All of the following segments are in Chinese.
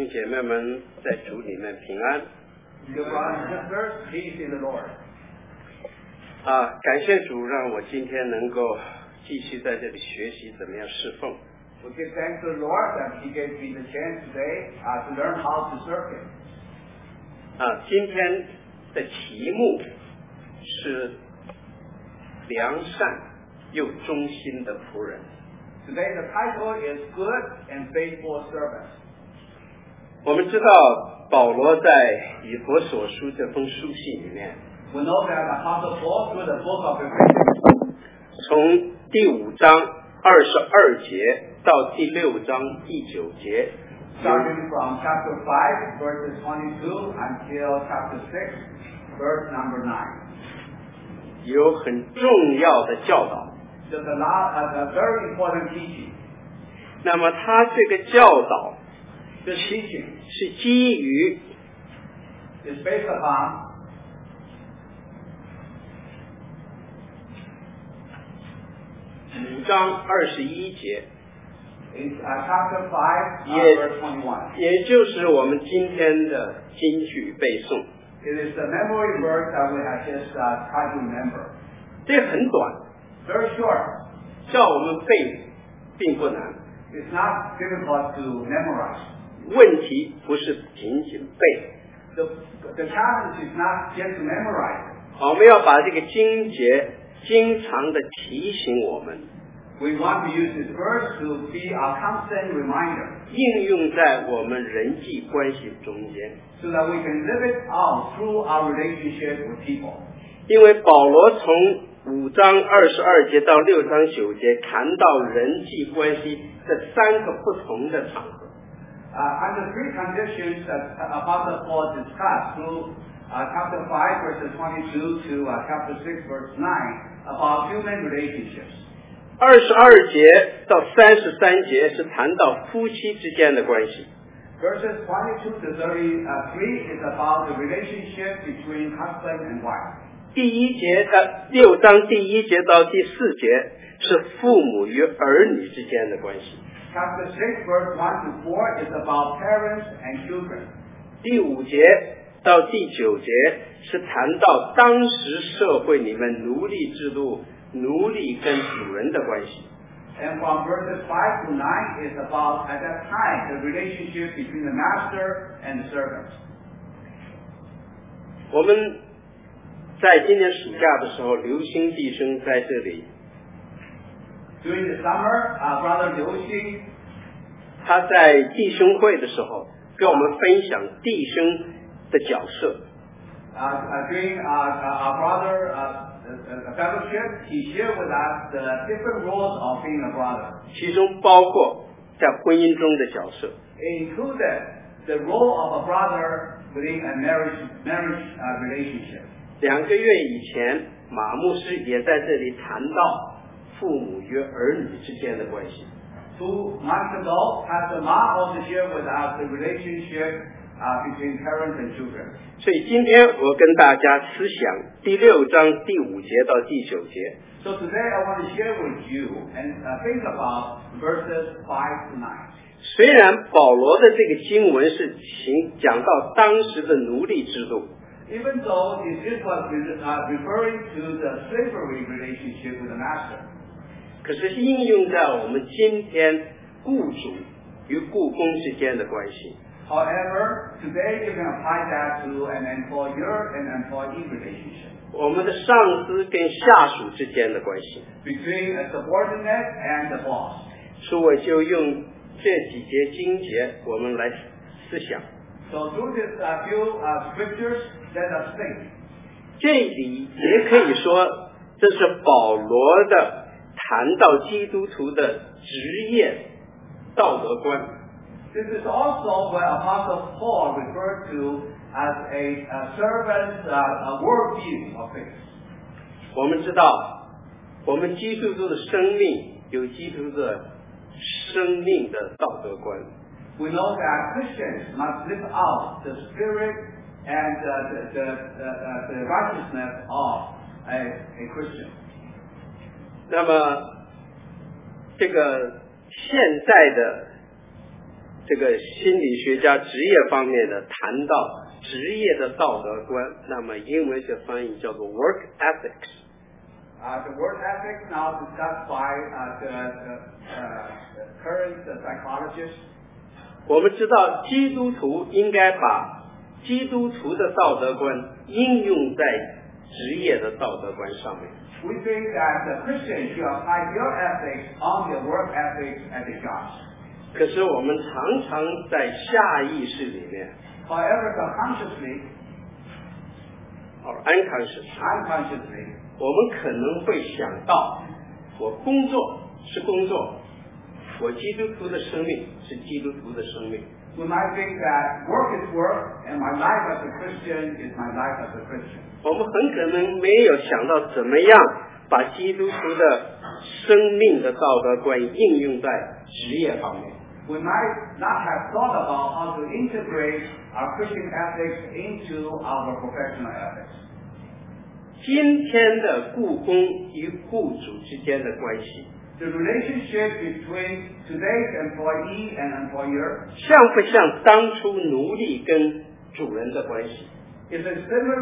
兄姐妹们在主里面平安。感谢主让我今天能够继续在这里学习怎么样侍奉。 We give thanks to the Lord that He gave me the chance today to learn how to serve Him. 今天的题目是良善又忠心的仆人。 Today the title is Good and Faithful Servants. 我们知道保罗在以弗所书这封书信里面 We know that Apostle Paul through the book of Ephesians 从第5章22节到第6章第9节 starting from chapter 5 verses 22 until chapter 6 verse number 9. 有很重要的教导。 There's a very important teaching. 那么他这个教导 This teaching 是基于 is based upon 5章21节 chapter 5 verse 21. 也就是我们今天的金句背诵。 It is the memory verse that we have just tried to remember. 这很短， Very short. 叫我们背并不难。 It's not difficult to memorize. 问题不是仅仅背， The challenge is not just to memorize. 我们要把这个经节经常的提醒我们， We want to use this verse to be a constant reminder 应用在我们人际关系中间。 so that we can live it out through our relationship with people. 因为保罗从5章22节到6章9节谈到人际关系这3个不同的场合。 Under three conditions that Apostle Paul discussed through chapter 5 verses 22 to chapter 6 verse 9 about human relationships. 22节到33节是谈到夫妻之间的关系。 Verses 22 to 33 is about the relationship between husband and wife. 6章第1节到第4节是父母与儿女之间的关系。 Chapter 6 verse 1 to 4 is about parents and children. 第5节到第9节是谈到当时社会里面奴隶制度、奴隶跟主人的关系。 And from verses 5 to 9 is about, at that time, the relationship between the master and the servant. 我们在今年暑假的时候，刘星弟兄在这里， During the summer, Brother Liu Xing 他在弟兄会的时候跟我们分享弟兄的角色。 during our brother fellowship, he shared with us the different roles of being a brother. 其中包括在婚姻中的角色， It included the role of a brother within a marriage relationship. 2个月以前，马牧师也在这里谈到父母与儿女之间的关系。 2 months ago, Pastor Ma also shared with us the relationship between parents and children. 所以今天我跟大家思想第6章第5节到第9节。 So today I want to share with you and think about verses 5 to 9. 虽然保罗的这个经文是讲到当时的奴隶制度， Even though this was referring to the slavery relationship with the master, 可是应用在我们今天雇主与雇工之间的关系。 however, today you can apply that to an employer and employee relationship, 我们的上司跟下属之间的关系， between a subordinate and the boss. 所以我就用这几节经节我们来思想。 So through this few scriptures, let us think. 这里也可以说这是保罗的谈到基督徒的职业道德观。 This is also what Apostle Paul referred to as a servant's worldview of faith. 我们知道，我们基督徒的生命有基督徒的生命的道德观。 We know that Christians must live out the spirit and the righteousness of a Christian. 那么，这个现在的这个心理学家职业方面的谈到职业的道德观，那么英文就翻译叫做 work ethics。 The word ethics now discussed by the current psychologists. 我们知道基督徒应该把基督徒的道德观应用在职业的道德观上面。 We think that the Christians should apply their ethics on their work ethics at the jobs. 可是我们常常在下意识里面 However, subconsciously, or unconsciously, 我们可能会想到，我工作是工作，我基督徒的生命是基督徒的生命。 we might think that work is work, and my life as a Christian is my life as a Christian. 我们很可能没有想到怎么样把基督徒的生命的道德观应用在职业方面。 We might not have thought about how to integrate our Christian ethics into our professional ethics. 今天的雇工与雇主之间的关系 The relationship between today's employee and employer, 像不像当初奴隶跟主人的关系？ is it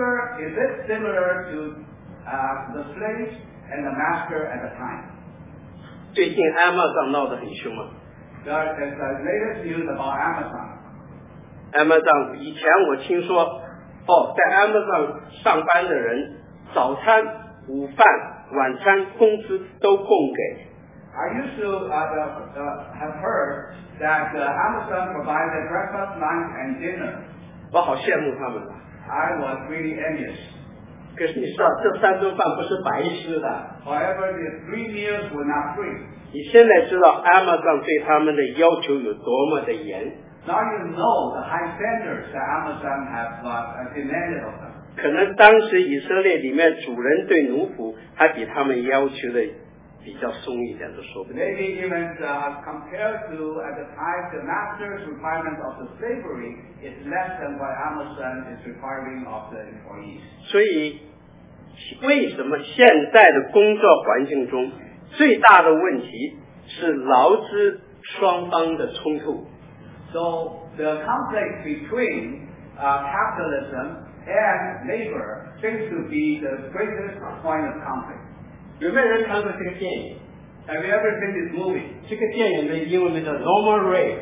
similar to the slaves and the master at the time? 最近 Amazon 闹得很凶啊。 There is the latest news about Amazon. Amazon 以前我听说，在 Amazon 上班的人，早餐、午饭、晚餐工资都供给。 I used to have heard that Amazon provided breakfast, lunch, and dinner. 我好羡慕他们啊！ I was really envious. 可是你知道，这3顿饭不是白吃的。 However, the 3 meals were not free. 你现在知道 Amazon 对他们的要求有多么的严。 Now you know the high standards that Amazon have demanded of them. 可能当时以色列里面主人对奴仆还比他们要求的比较松一点都说不定。 Maybe even compared to at the time the master's requirements of the slavery is less than what Amazon is requiring of the employees. 所以为什么现在的工作环境中最大的问题是劳资双方的冲突？ So the conflict between capitalism and labor seems to be the greatest point of conflict. 有没有人看过这个电影？ Have you ever seen this movie? 这个电影的英文名叫 Norma Ray。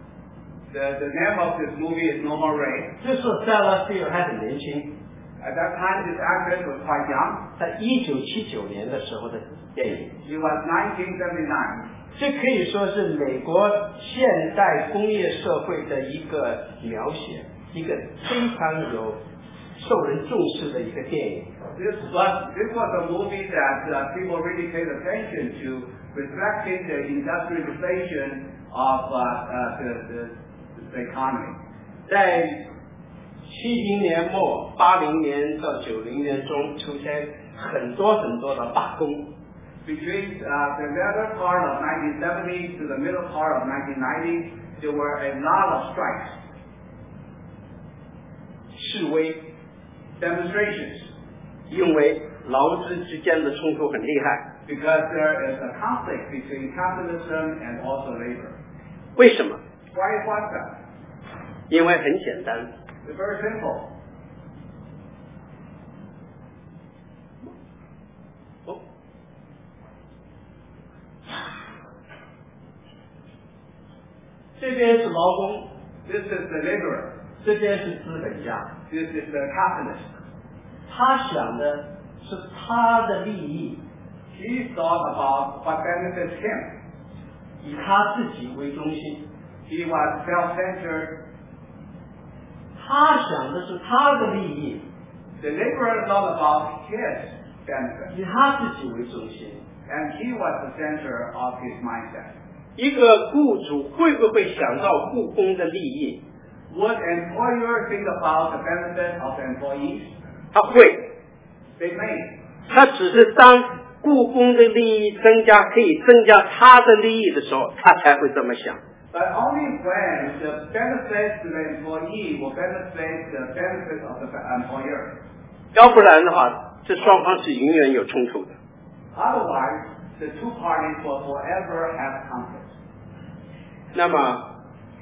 The name of this movie is Norma Ray. 这时候 Sarah Steele 还很年轻， At that time, this actress was quite young. 在1979年的时候的电影。 She was 1979. 这可以说是美国现代工业社会的一个描写，一个非常有受人重视的一个电影。 This was a movie that people really paid attention to, reflecting the industrialization of the economy. 在70年末、80年到90年中出现很多的罢工。 Between the latter part of 1970 to the middle part of 1990, there were a lot of strikes, 示威， demonstrations, 因为劳资之间的冲突很厉害。 because there is a conflict between capitalism and also labor. 为什么？ Why was that? 因为很简单， It's very simple. 这边是劳工， This is the laborer. 这边是资本家。 This is the capitalist. 他想的是他的利益， He thought about what benefits him. 以他自己为中心。 He was self-centered. 他想的是他的利益， The laborer thought about his benefit. 以他自己为中心。 And he was the center of his mindset. 一个雇主会不会想到雇工的利益？ Would an employer think about the benefit of the employees? 他会， They may. 他只是当雇工的利益增加，可以增加他的利益的时候，他才会这么想。 But only when the benefit to the employee will benefit the benefit of the employer. 要不然的话，这双方是永远有冲突的。 Otherwise, the two parties will forever have conflict. 那么，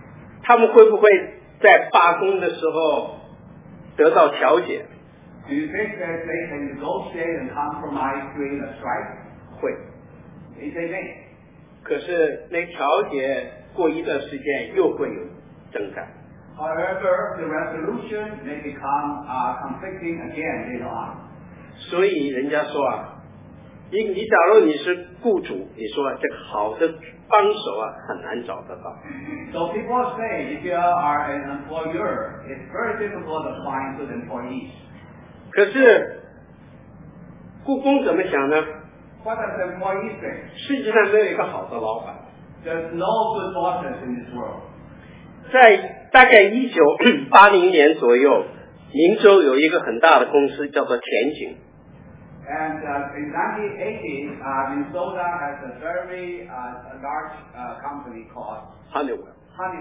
他们会不会在罢工的时候得到调解？ Do you think that they can negotiate and compromise during a strike? 会。 They may. 可是那调解过一段时间又会有征战。 However, the resolution may become conflicting again later on. 所以人家说啊，你假如你是雇主，你说这个好的帮手啊很难找得到。 So people say if you are an employer, it's very difficult to find good employees. 可是雇工怎么想呢？ What does the employee say? 世界上没有一个好的老板。 There's no good bosses in this world. 在大概1980年左右，明州有一个很大的公司叫做田景。 And in 1980, Minnesota has a very large company called Honeywell.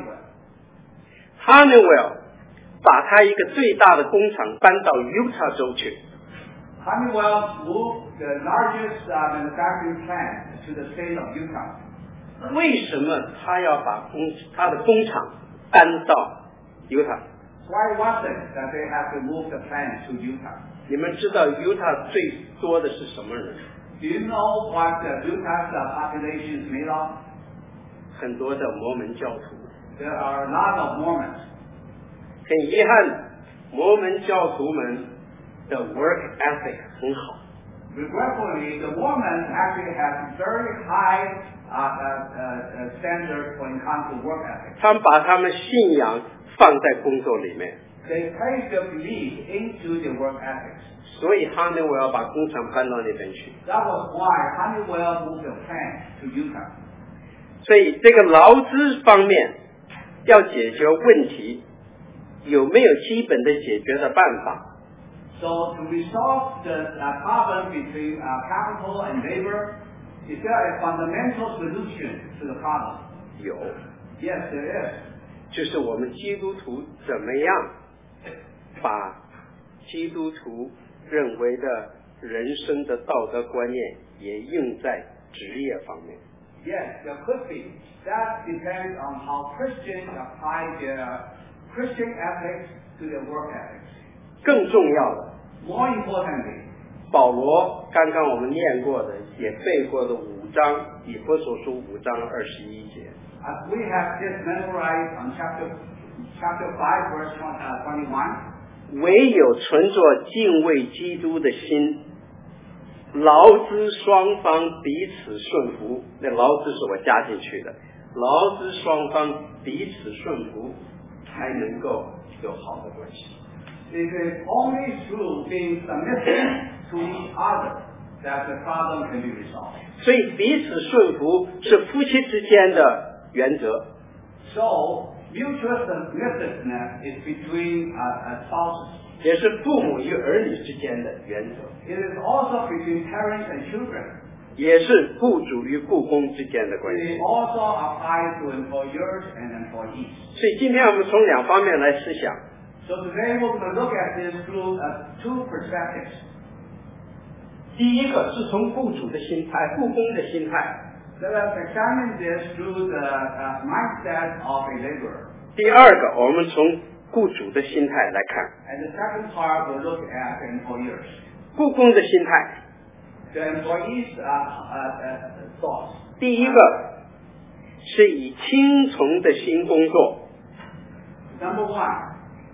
Honeywell. 把他一个最大的工厂搬到 Utah 州去。 Honeywell moved the largest manufacturing plant to the state of Utah. 为什么他要把他的工厂搬到 Utah？ Why was it that they have to move the plant to Utah? 你们知道 Utah 最多的是什么人？ Do you know what Utah's population is made of? 很多的摩门教徒。 There are a lot of Mormons. 很遗憾，摩门教徒们的 work ethic 很好。 Regretfully, the Mormons actually have very high standards when it comes to work ethic. 他们把他们信仰放在工作里面。 They place their belief into their work ethics. 所以 Honeywell 把工厂搬到那边去。 That was why Honeywell moved the plant to Utah. 所以这个劳资方面要解决问题，有没有基本的解决的办法？ So to resolve the problem between capital and labor, is there a fundamental solution to the problem? 有， Yes, there is. 就是我们基督徒怎么样把基督徒认为的人生的道德观念也用在职业方面。 Yes, there could be. That depends on how Christians apply their Christian ethics to their work ethics. 更重要的， More importantly, 保罗刚刚我们念过的，也背过的5章，以弗所书5章21节。 as we have just memorized on chapter 5, verse 21, 唯有存着敬畏基督的心，劳资双方彼此顺服。那劳资是我加进去的，劳资双方彼此顺服，才能够有好的关系。 it is only through being submissive to each other that the problem can be resolved. 所以彼此顺服是夫妻之间的原则。 So, mutual submissiveness is between spouses. 也是父母与儿女之间的原则， It is also between parents and children. 也是雇主与雇工之间的关 It 系。 also applies to employers and employees. 所以今天我们从2方面来思想。 So today we're going to look at this through 2 perspectives. 第一个是从雇主的心态、雇工的心态。 Let us examine this through the mindset of a laborer. 第二个，我们从雇主的心态来看， And the second part we'll look at the employers. 雇工的心态。 The employees' thoughts. 第一个是以听从的心工作， Number 1,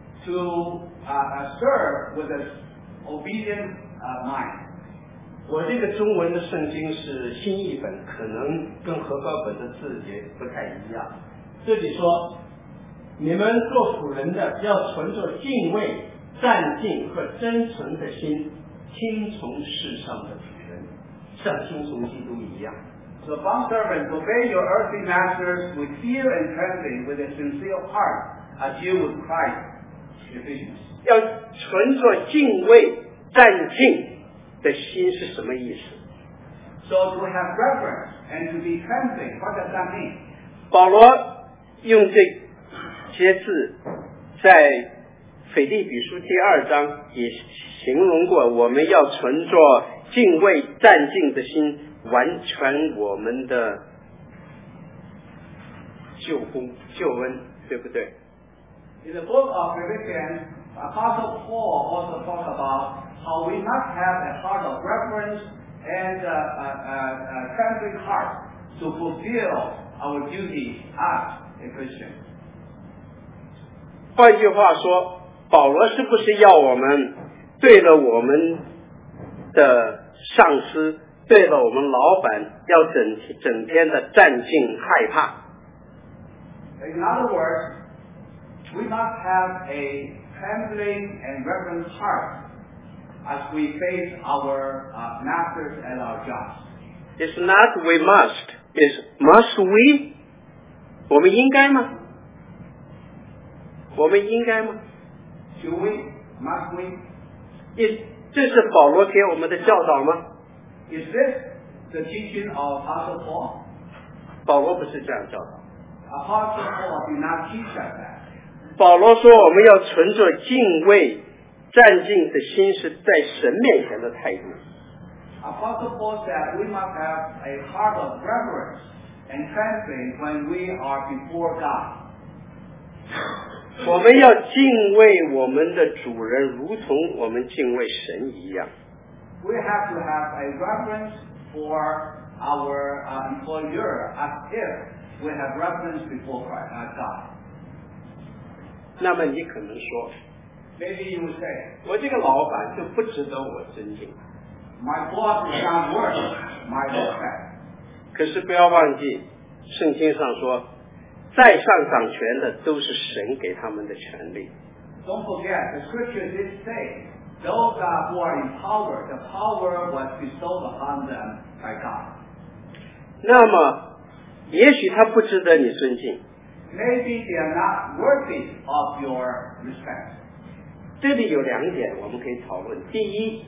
to serve with an obedient mind. 我这个中文的圣经是新译本，可能跟和合本的字也不太一样。这里说，你们做仆人的要存着敬畏、战敬和真诚的心，听从世上的主人，像听从基督一样。 So bondservants, obey your earthly masters with fear and trembling, with a sincere heart, as you would Christ. Ephesians. 要存着敬畏、战敬的心是什么意思？ So to have reverence and to be trembling, what does that mean? 保罗用这些字在腓立比书第2章也形容过，我们要存着敬畏、战敬的心，完全我们的救恩， 对不对？ In the book of Philippians, Apostle Paul also talks about how we must have a heart of reverence and a trembling heart to fulfill our duty as a Christian. 换句话说，保罗是不是要我们对了我们的上司，对了我们老板，要整天的战兢害怕？ In other words, we must have a trembling and reverent heart as we face our masters and our jobs. It's not we must, it's must we? 我们应该吗？我们应该吗？ Should we? Must we? 这是保罗给我们的教导吗？ Is this the teaching of Apostle Paul? 保罗不是这样教导。 Apostle Paul did not teach us that. 保罗说我们要存着敬畏、战兢的心，是在神面前的态度。 Apostle Paul said we must have a heart of reverence and trembling when we are before God. 我们要敬畏我们的主人，如同我们敬畏神一样。 We have to have a reverence for our employer as if we have reverence before God. 那么你可能说， Maybe you would say, 我这个老板就不值得我尊敬。 my boss is not worth my respect. 可是不要忘记，圣经上说，在上掌权的都是神给他们的权利。 Don't forget, the scripture did say, those who are in power, the power was bestowed upon them by God. 那么，也许他不值得你尊敬。 Maybe they are not worthy of your respect. 这里有两点我们可以讨论。第一，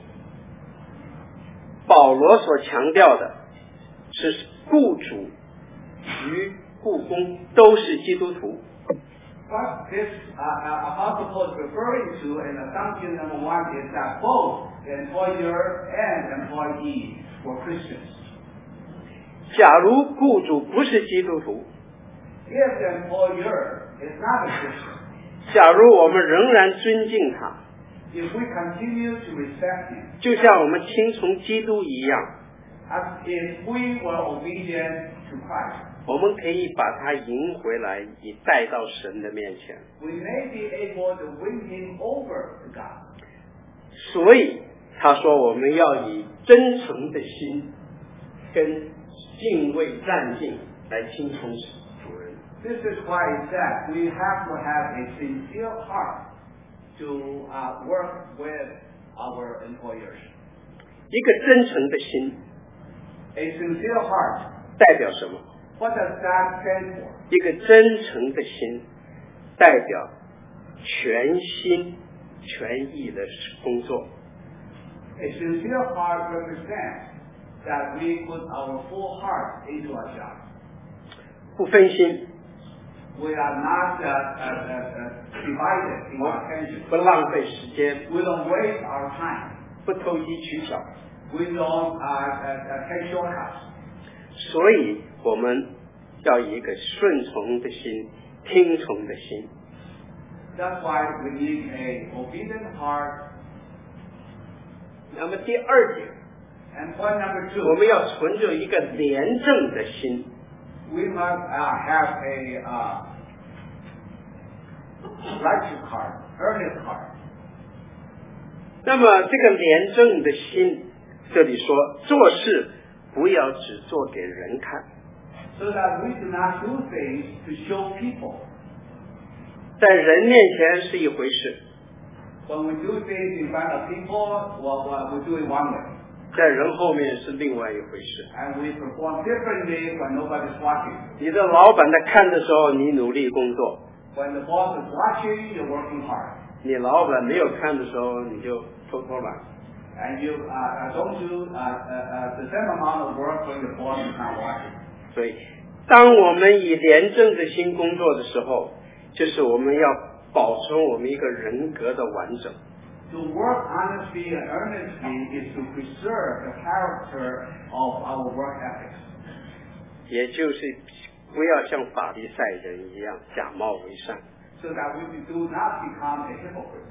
保罗所强调的是雇主与雇工都是基督徒。 What this Apostle Paul is referring to in assumption number one is that both the employer and employee were Christians. 假如雇主不是基督徒， If the employer is not a Christian, 假如我们仍然尊敬他， if we continue to respect him, 就像我们听从基督一样， as if we were obedient to Christ, 我们可以把他迎回来，以带到神的面前。 we may be able to win him over to God. 所以他说，我们要以真诚的心跟敬畏战兢来听从主人。 This is why it said we have to have a sincere heart to work with our employers. 一个真诚的心 A sincere heart, 代表什么？ what does that stand for? 一个真诚的心代表全心全意的工作。 A sincere heart represents that we put our full heart into our job. 不分心， We are not divided in our attention. 不浪费时间， We don't waste our time. 不投机取巧。 We don't take shortcuts. 所以我们要以一个顺从的心、听从的心。 That's why we need a obedient heart. 那么第二点， And point number 我 two, 们要存着一个廉正的心。 we must have a righteous heart, earnest heart. 那么这个廉正的心，这里说做事不要只做给人看， So that we do not do things to show people. 在人面前是一回事， When we do things in front of people, we do it one way. 在人后面是另外一回事。 And we perform differently when nobody's watching. 你的老板在看的时候，你努力工作； When the boss is watching, you're working hard. 你老板没有看的时候，你就偷偷懒。 And you don't do the same amount of work when the boss is not watching. 所以，当我们以廉正的心工作的时候，就是我们要保存我们一个人格的完整。 To work honestly and earnestly is to preserve the character of our work ethics. 也就是不要像法利赛人一样假冒为善。 So that we do not become a hypocrite.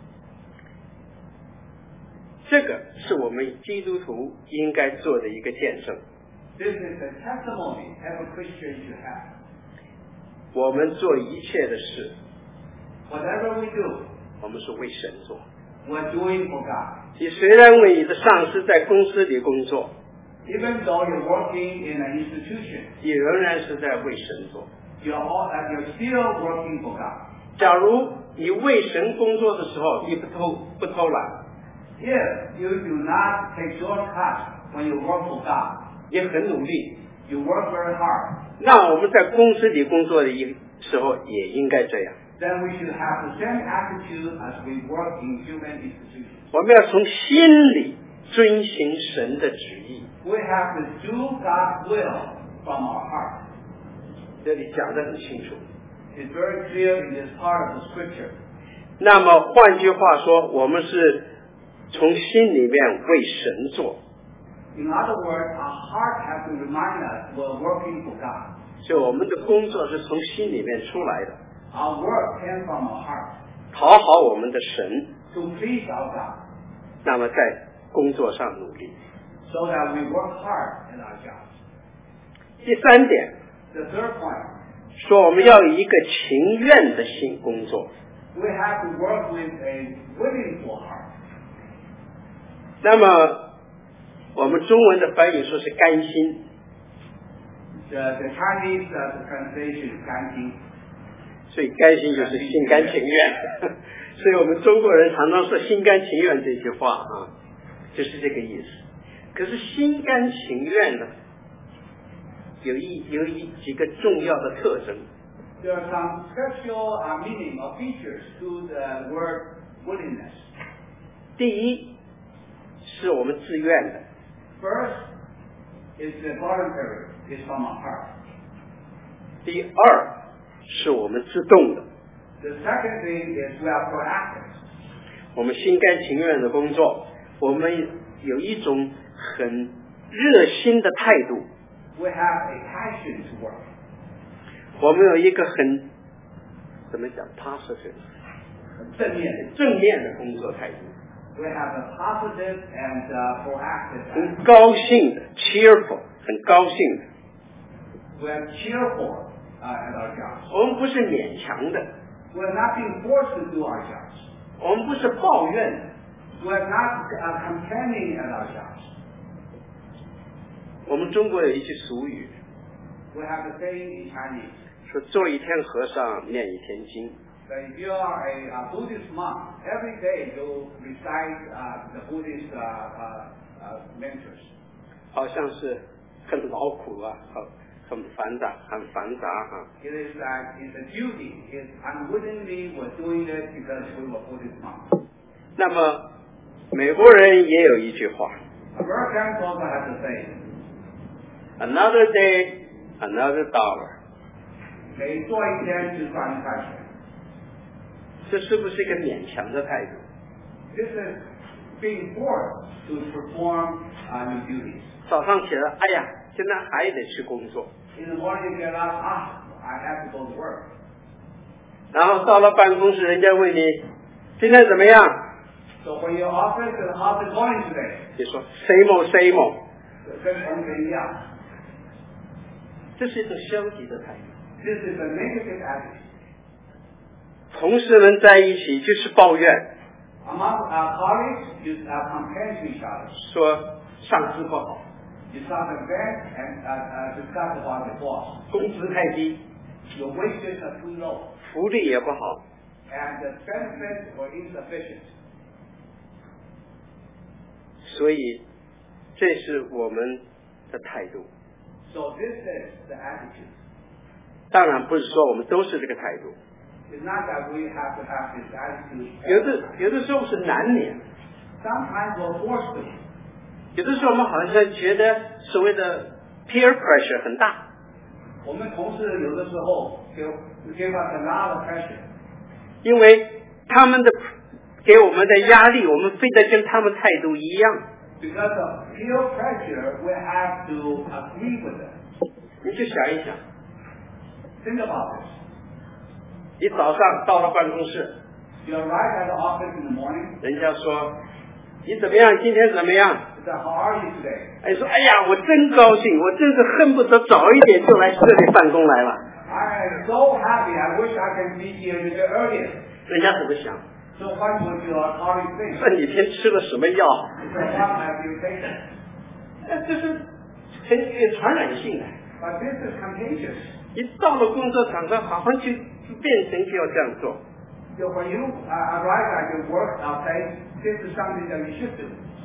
这个是我们基督徒应该做的一个见证。 This is a testimony every Christian should have. 我们做一切的事， Whatever we do, 我们是为神做。 we're doing for God. 你虽然为你的上司在公司里工作， Even though you're working in an institution, 你仍然是在为神做。 you're still working for God. 假如你为神工作的时候，你不偷懒， If you do not take shortcuts when you work for God, 也很努力， you work very hard, 那我们在公司里工作的时候也应该这样。 then we should have the same attitude as we work in human institutions. 我们要从心里遵行神的旨意。 We have to do God's will from our heart. 这里讲得很清楚。 It's very clear in this part of the scripture. 那么换句话说，我们是从心里面为神做， In other words, our heart has to remind us we're working for God. 所以我们的工作是从心里面出来的， Our work came from our heart 讨好我们的神， to please our God, 那么在工作上努力。 so that we work hard in our jobs. 第三点 The third point, 说，我们要有一个情愿的心工作。 we have to work with a willing for heart. 那么我们中文的翻译说是甘心， The Chinese translation is 甘心. 所以甘心就是心甘情愿。所以我们中国人常常说心甘情愿这句话啊，就是这个意思。可是心甘情愿呢，有几个重要的特征。 There are some special meaning or features to the word willingness. 第一，是我们自愿的； First is the voluntary, is from our heart. 第二，是我们自动的。 The second thing is we are proactive. 我们心甘情愿的工作，我们有一种很热心的态度， We have a passion to work. 我们有一个很怎么讲 positive 正面的工作态度， We have a positive and proactive 很 attitude. 高兴的 cheerful 很高兴的， We are cheerful at our jobs. 我们不是勉强的， We are not being forced to do our jobs. 我们不是抱怨的。 We are not complaining at our jobs. 我们中国有一句俗语 We have the saying in Chinese 说，做一天和尚念一天经。 that if you are a Buddhist monk, every day you recite the Buddhist mantras. 好像是很劳苦啊，很繁杂哈。 It is that it's a duty. It's unwittingly we're doing it because we were Buddhist monks. 那么美国人也有一句话 Americans also have the saying, ，Another day, another dollar。 每做一天就赚一块钱。 这是不是一个勉强的态度？ This is being forced to perform your duties. 早上起来，哎呀，现在还得去工作， In the morning you get up, I have to go to work. 然后到了办公室，人家问你今天怎么样， So when your office and how's it going today? 就说 same， 跟同学一样。 这是一种消极的态度。 This is a negative attitude. 同事们在一起就是抱怨， Among our colleagues, you complain to each other. 说上司不好， You start a vent and discuss about your boss. 工资太低， Your wages are too low, 福利也不好， and the benefits are insufficient. 所以这是我们的态度。 So this is the attitude. 当然不是说我们都是这个态度， It's not that we have to have this attitude. 有的时候是难免， Sometimes we're forced to. 有的时候我们好像觉得所谓的 peer pressure 很大， 我们同事有的时候give us a lot of pressure. 因为他们的给我们的压力，我们非得跟他们态度一样。 Because of peer pressure, we have to agree with them. 你就想一想， Think about this. 你早上到了办公室， You arrive at the office in the morning. 人家说你怎么样？今天怎么样？ They say, how are you today? 哎，说哎呀，我真高兴，我真是恨不得早一点就来这里办公来了。 I am so happy. I wish I can be here a little earlier. 人家怎么想？ So what would your colleague think? 这几天吃了什么药？ So what have you taken? 这是很有传染性的。 But this is contagious. 一到了工作场上，好像就变成就要这样做。 So when you arrive at your work place, this is something that you should do.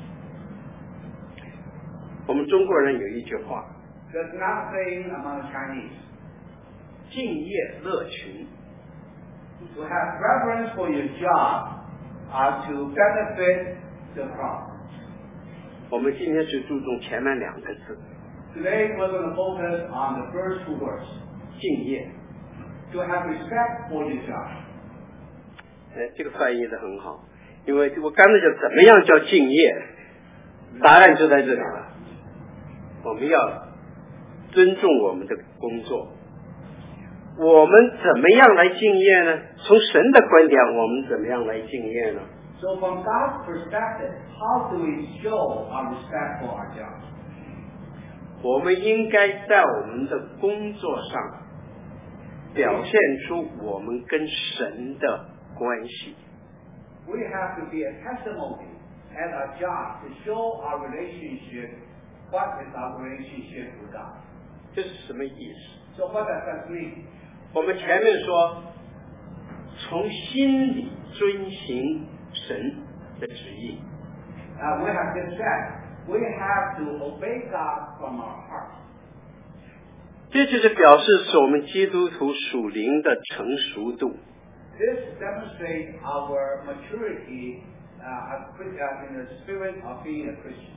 我们中国人有一句话， There's not saying among the Chinese. 敬业乐群。 To have reverence for your job to benefit the crowd. 我们今天是注重前面两个字， Today we're going to focus on the first two words. 敬业。 To have respect for your job. 这个翻译的很好，因为我刚才讲怎么样叫敬业，答案就在这里了。我们要尊重我们的工作。我们怎么样来敬业呢？从神的观点，我们怎么样来敬业呢？ So from God's perspective, how do we show our respect for our job? 我们应该在我们的工作上表现出我们跟神的关系。 We have to be a testimony at our job to show our relationship. What is our relationship with God? 这是什么意思？ So what does that mean? 我们前面说，从心里遵行神的旨意。 We have just said we have to obey God from our heart. 这就是表示是我们基督徒属灵的成熟度。 This demonstrates our maturity in the spirit of being a Christian.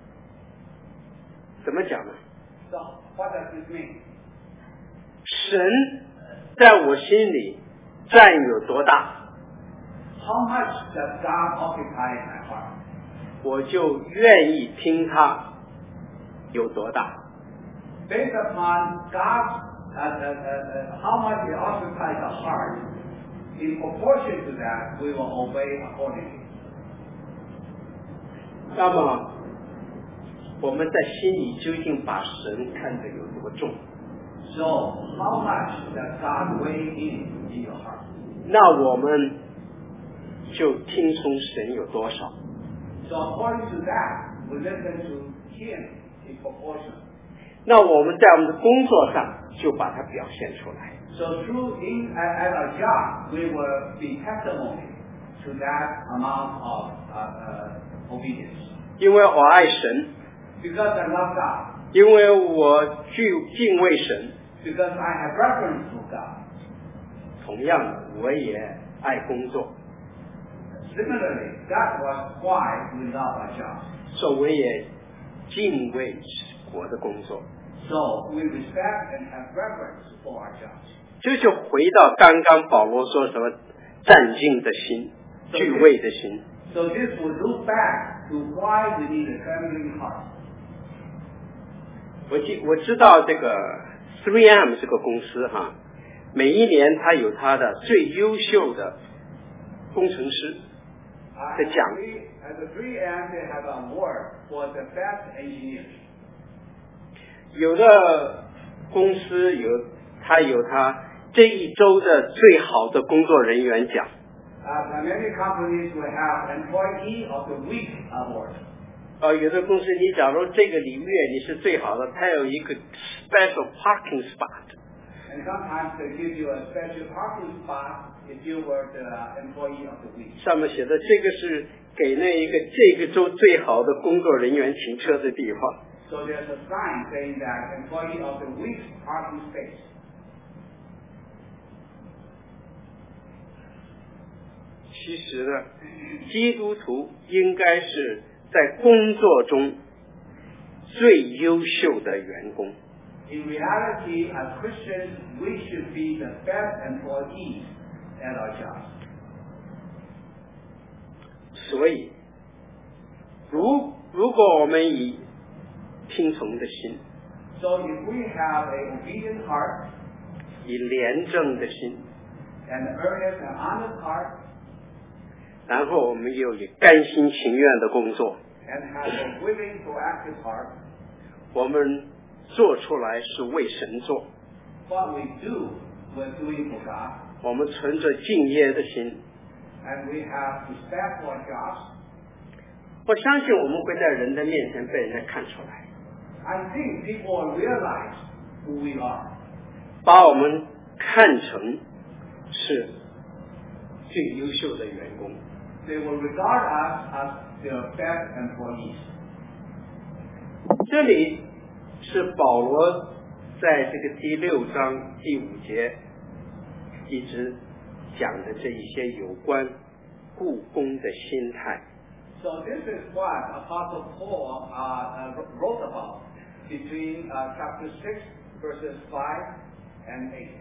怎么讲呢？ So what does this mean? 神在我心里占有多大， How much does God occupy in my heart? 我就愿意听他有多大。 Based upon God, how much He occupies the heart, in proportion to that, we will obey accordingly. 那么我们在心里究竟把神看得有多重？ So, how much does God weigh in your heart? 那我们就听从神有多少。 So, according to that, we listen to Him in proportion. 那我们在我们的工作上就把它表现出来。 So, at our job, we will be testimony to that amount of obedience. 因为我爱神， Because I love God. 因为我敬畏神， Because I have reverence for God. 同样的，我也爱工作， Similarly, that was why we love our job. 所以我也敬畏我的工作。 So we respect and have reverence for our jobs. 这就回到刚刚保罗说什么战兢的心、惧畏的心。 So this will look back to why we need a trembling heart. 我知道这个 3M 这个公司哈，每一年它有它的最优秀的工程师的奖。 At the 3M, they have an award for the best engineers. 有的公司有它这一周的最好的工作人员奖。 Many companies will have Employee of the Week award. 有的公司你假如这个月你是最好的，它有一个 special parking spot。 And sometimes they give you a special parking spot if you were the Employee of the Week. 上面写的这个是给这个州最好的工作人员停车的地方。 So there's a sign saying that Employee of the Week parking space. 其实呢，基督徒应该是在工作中最优秀的员工。 In reality, as Christians, we should be the best employees at our jobs. 所以，如果我们以听从的心， So if we have an obedient heart, 以廉正的心， and earnest and honest heart, 然后我们又以甘心情愿的工作， and have a willing, proactive heart. 我们做出来是为神做， What we do, we're doing for God, 我们存着敬业的心， and we have respect for our jobs. 我相信我们会在人的面前被人家看出来， I think people will realize who we are. 把我们看成是最优秀的员工。 They will regard us as their best employees. 这里是保罗在这个第6章第5节一直讲的这一些有关雇工的心态。 So this is what Apostle Paul wrote about between chapter 6, verses 5 and 8.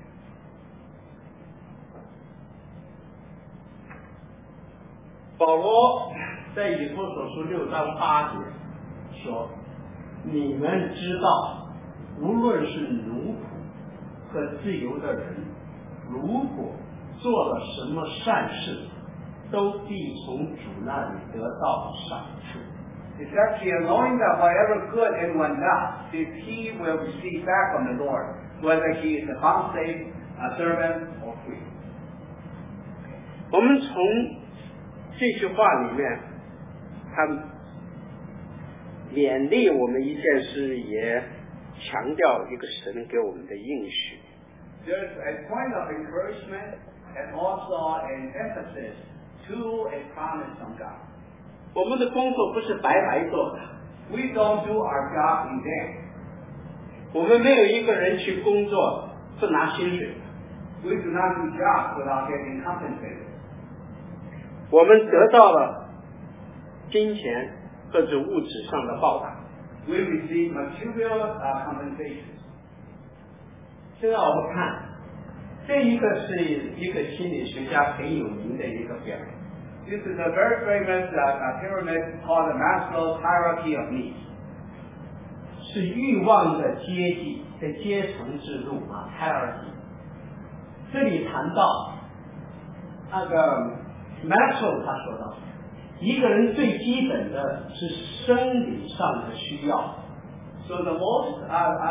保罗在以弗所书6章8节说：“你们知道，无论是奴仆和自由的人，如果做了什么善事，都必从主那里得到赏赐。” It says here, knowing that whatever good anyone does, this he will receive back from the Lord, whether he is a bondslave, a servant, or free. 我们从这句话里面，他勉励我们一件事，也强调一个神给我们的应许。 There's a point of encouragement and also an emphasis to a promise from God. 我们的工作不是白白做的， We don't do our job in vain. 我们没有一个人去工作不拿薪水的， We do not do jobs without getting compensated. 我们得到了金钱或者物质上的报答。 We receive material compensations. 现在我们看，这一个是一个心理学家很有名的一个表演。 This is a very famous pyramid called the Maslow's hierarchy of needs. 是欲望的阶层制度啊 ，hierarchy。这里谈到那个 Maslow 他说到，一个人最基本的是生理上的需要。 So the most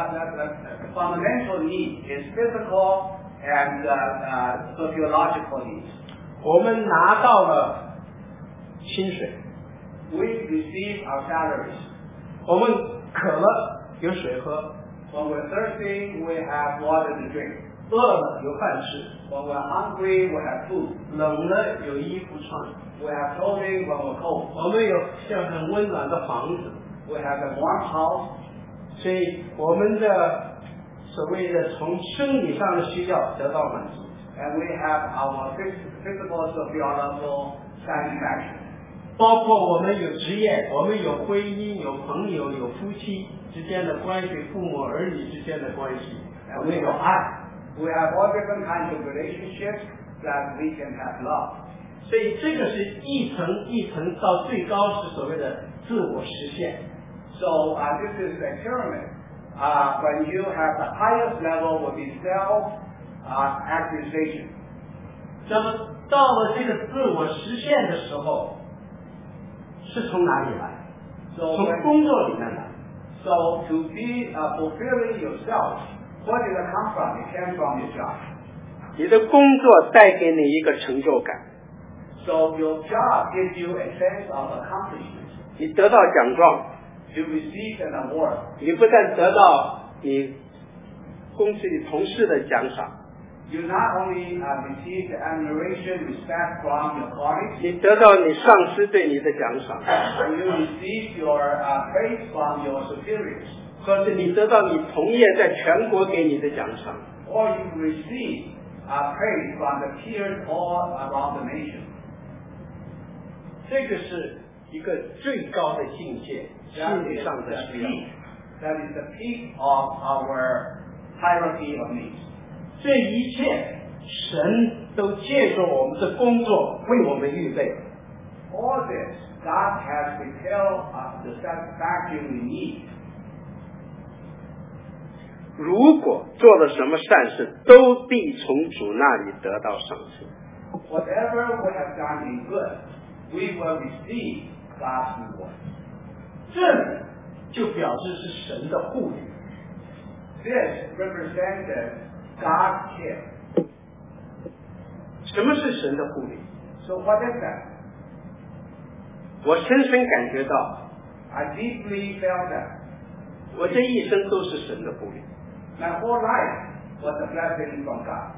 fundamental need is physical and sociological needs. 我们拿到了薪水， We receive our salaries. 我们渴了有水喝， When we're thirsty, we have water to drink. 饿了有饭吃， When we're hungry, we have food. 冷了有衣服穿， We have clothing when we're cold. 我们有像很温暖的房子， We have a warm house. 所以我们的所谓的从生理上的需要得到满足。 And we have our physical, sociological satisfaction. 包括我们有职业，我们有婚姻，有朋友，有夫妻之间的关系，父母儿女之间的关系，我们有爱。 We have all different kinds of relationships that we can have love. 所以这个是一层一层到最高是所谓的自我实现。 So this is a pyramid. When you have the highest level will be self-actualization. 那么到了这个自我实现的时候，是从哪里来？ So 从 when, 工作里面来。 so to be fulfilling yourself, where did it come from? It came from your job. 你的工作带给你一个成就感， So your job gives you a sense of accomplishment. 你得到奖状， You receive an award. 你不但得到你公司里同事的奖赏， You not only receive the admiration, respect from your colleagues, 你得到你上司对你的奖赏， you receive your praise from your superiors, 或者你得到你同业在全国给你的奖赏。 or you receive praise from the peers all around the nation. 这个是一个最高的境界， That 心理 is 上 the 的需要。 peak. That is the peak of our hierarchy of needs. 这一切神都借着我们的工作为我们预备。 All this, God has prepared us the satisfaction we need. 如果做了什么善事，都必从主那里得到赏赐。 Whatever we have done in good, we will receive God's reward. 这就表示是神的护理。 This represented God's care. 什么是神的护理？ So what is that? 我深深感觉到， I deeply felt that. 我这一生都是神的护理。 My whole life was a blessing from God.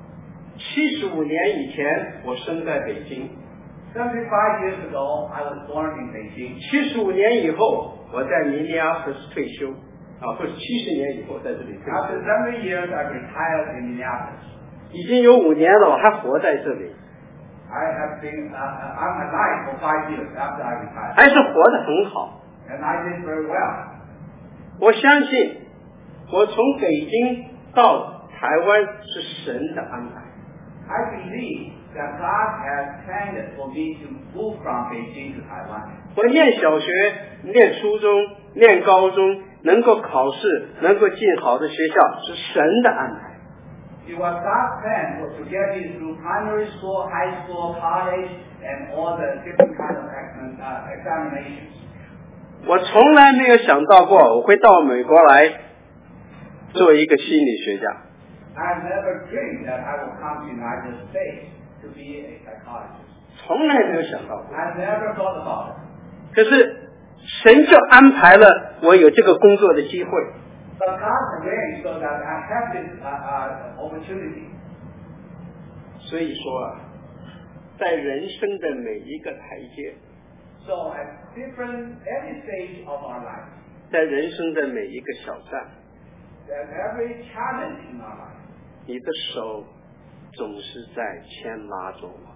75年以前，我生在北京。 75 years ago, I was born in Beijing. 75年以后，我在明尼阿波利斯退休。不是70年以后在这里退休。 After 70 years, I retired in Minneapolis. 已经有5年了，我还活在这里， I have been, I'm alive for 5 years after I retired. 还是活得很好。 And I did very well. 我相信，我从北京到台湾是神的安排。 I believe that God has planned for me to move from Beijing to Taiwan. 我念小学、念初中、念高中，能够考试，能够进好的学校，是神的安排。 It was God's plan to get me through primary school, high school, college, and all the different kinds of examinations. 我从来没有想到过我会到美国来做一个心理学家。 I never dreamed that I would come to the United States to be a psychologist. 从来没有想到过。 I never thought about it. 可是神就安排了我有这个工作的机会。 But God arranged so that I have this opportunity. 所以说啊，在人生的每一个台阶， So at every stage of our life, 在人生的每一个小站， at every challenge in our life, 你的手总是在牵拉着我。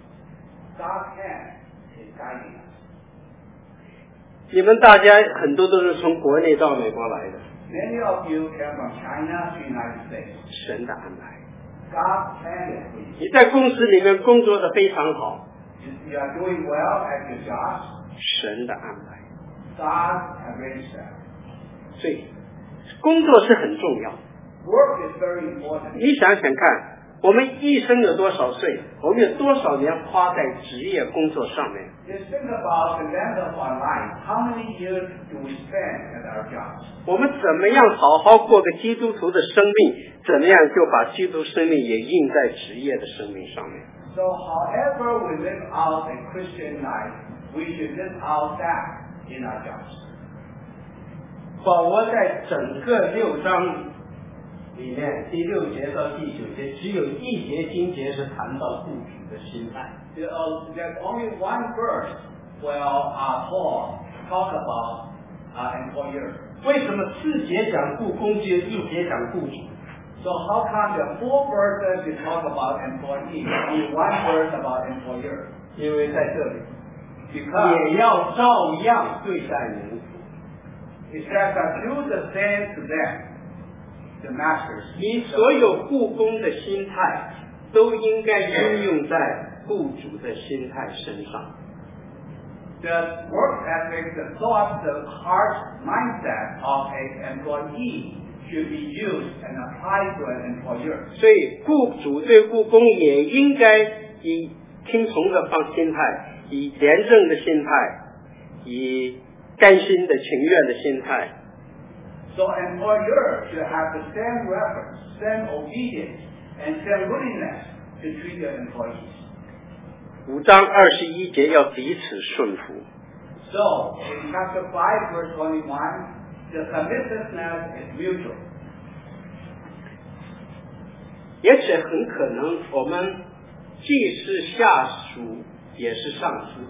God's hand is guiding us. 你们大家很多都是从国内到美国来的， Many of you came from China to the United States. 神的安排。 God planned it for you. 你在公司里面工作的非常好， You are doing well at your job. 神的安排。 God arranged that. 所以工作是很重要。 Work is very important. 你想想看，我们一生有多少岁，我们有多少年花在职业工作上面？ Just think about the length of our life. How many years do we spend at our jobs? 我们怎么样好好过个基督徒的生命？怎么样就把基督生命也印在职业的生命上面？ So however we live out a Christian life, we should live out that in our jobs. 保罗在整个6章里面第6节到第9节，只有一节经节是谈到雇主的心态。 There's only one verse where Paul talks about employers. 为什么4节讲雇工，只有1节讲雇主？ So how come there are 4 verses to talk about employees, only 1 verse about employers? 因为在这里 Because 也要照样对待奴仆。 it says that do the same to them, the masters. 你所有雇工的心态，都应该应用在雇主的心态身上。 The work ethic, the thought, the heart mindset of an employee should be used and applied to an employer. 所以雇主对雇工也应该以听从的心态，以廉政的心态，以甘心的情愿的心态。 So employer should have the same reference, same obedience, and same willingness to treat their employees. 5章21节要彼此顺服。 So in chapter 5, verse 21, the submissiveness is mutual. 也且很可能我们既是下属，也是上司。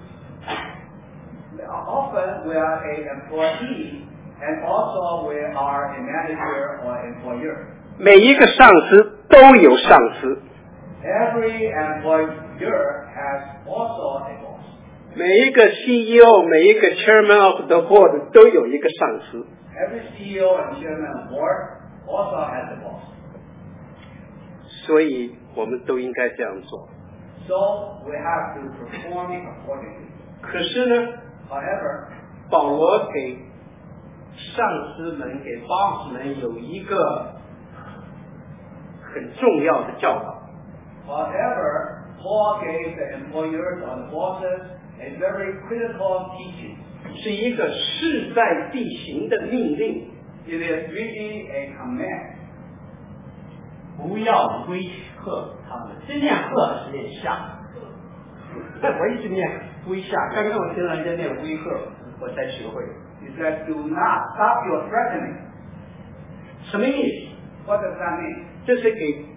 Often we are an employee and also we are a manager or employer. 每一个上司都有上司， Every employer has also a boss. 每一个 CEO， 每一个 Chairman of the Board 都有一个上司。 Every CEO and chairman of board also has a boss. 所以我们都应该这样做。 So we have to perform accordingly. 可是呢， However, 保罗给上司们给 boss 们有一个很重要的教导。 However, Paul gave the employers or the bosses a very critical teaching. 是一个势在必行的命令。 It is really a command. 不要威吓他们，是念吓是念吓。我一直念威吓，刚刚我听人家念威吓，我才学会。 He said, "Do not stop your threatening." 什么意思 What does that mean? 这是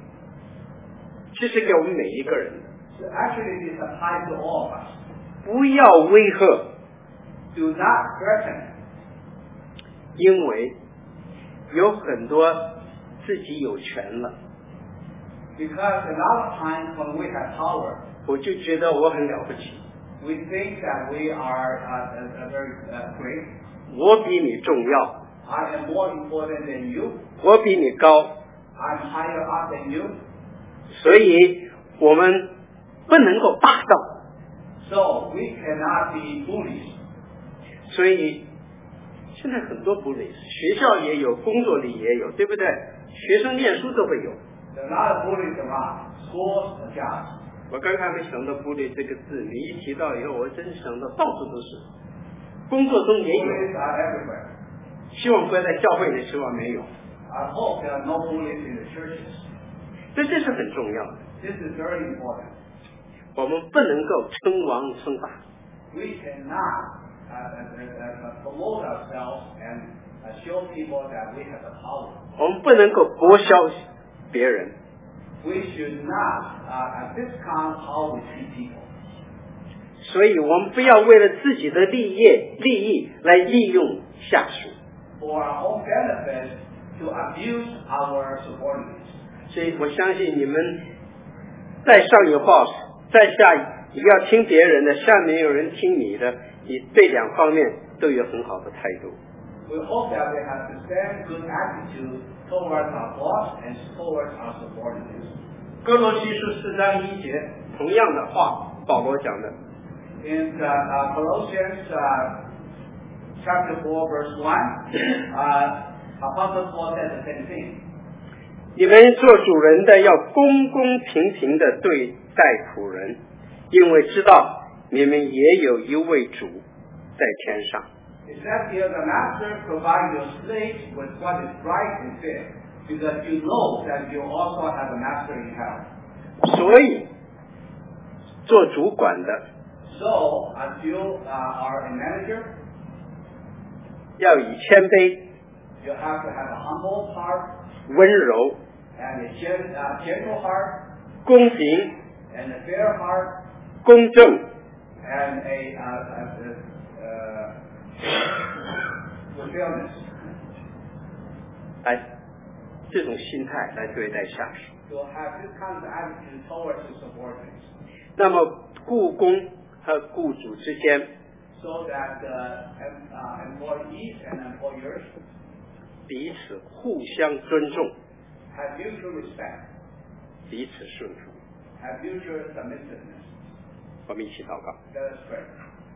给我们每一个人。 So actually, this applies to all of us. 不要威吓， Do not threaten. 因为有很多自己有权了， Because a lot of times when we have power, 我就觉得我很了不起， we think that we are very great. 我比你重要， I am more important than you. 我比你高， I'm higher up than you. 所以我们不能够霸道。 So we cannot be bullies. 所以现在很多 bullies， 学校也有，工作里也有，对不对？学生念书都会有。 There are a lot of bullies around, schools and jobs. 我刚才没想到 bully 这个字，你一提到以后，我真想到到处都是，工作中也有。 Bullies are everywhere. 希望不要在教会里，希望没有。 I hope there are no bullies in the churches. 这是很重要的。 This is very important. 我们不能够称王称霸。 We cannot promote ourselves and show people that we have the power. 我们不能够剥削别人。 We should not discount how we treat people. 所以我们不要为了自己的利益来利用下属。 For our own benefit to abuse our subordinates. 所以我相信你们在上有 boss， 在下你要听别人的，下面有人听你的，你对两方面都有很好的态度。 We hope that we have the same good attitude towards our boss and towards our subordinates. 哥罗西书4章1节，同样的话，保罗讲的。 In Colossians chapter 4 verse 1, Apostle Paul said the same thing. 你们做主人的要公公平平的对待仆人，因为知道你们也有一位主在天上。 It says here, the master provide your slaves with what is right and fair, because you know that you also have a master in hell. 所以做主管的 So, as you are a manager, 要以谦卑、 you have to have a humble heart 温柔、 and a gentle heart 公平、 and a fair heart 公正 and fulfillment. 来这种心态来对待下属。 To have this kind of attitude towards the subordinates. 那么雇工和雇主之间 So that employees and employers 彼此互相尊重， have mutual respect, 彼此顺服。 have mutual submissiveness. 我们一起祷告。 Let us pray.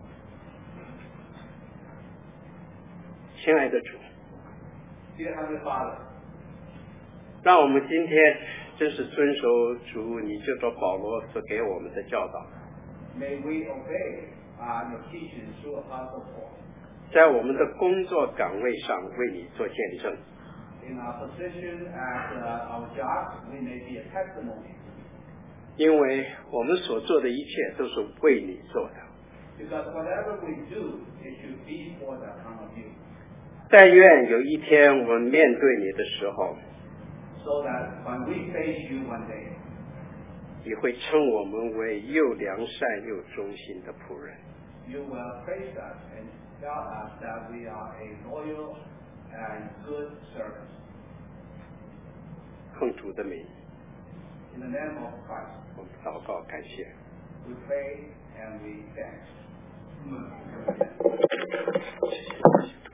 亲爱的主， Dear Heavenly Father, 让我们今天真是遵守主你就说保罗所给我们的教导， may we obey your teachings through Apostle Paul. 在我们的工作岗位上为你做见证， In our position at our jobs, we may be a testimony. 因为我们所做的一切都是为你做的。 Because whatever we do, it should be for the account of you. 但愿有一天我们面对你的时候， So that when we face you one day, 你会称我们为又良善又忠心的仆人。 you will praise us and tell us that we are a loyal and good servant. 奉主的名， In the name of Christ, 我们祷告感谢。 we pray and we thank.